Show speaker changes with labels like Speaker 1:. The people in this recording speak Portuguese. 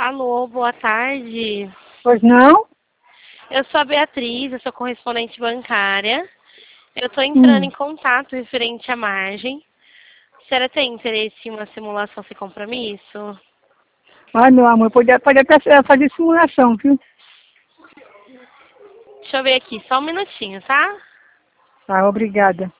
Speaker 1: Alô, boa tarde.
Speaker 2: Pois não?
Speaker 1: Eu sou a Beatriz, eu sou correspondente bancária. Eu estou entrando
Speaker 2: Hum.
Speaker 1: em contato referente à margem. A senhora tem interesse em uma simulação sem compromisso?
Speaker 2: Ai, meu amor, pode até fazer simulação, viu?
Speaker 1: Deixa eu ver aqui, só um minutinho, tá?
Speaker 2: Tá, obrigada.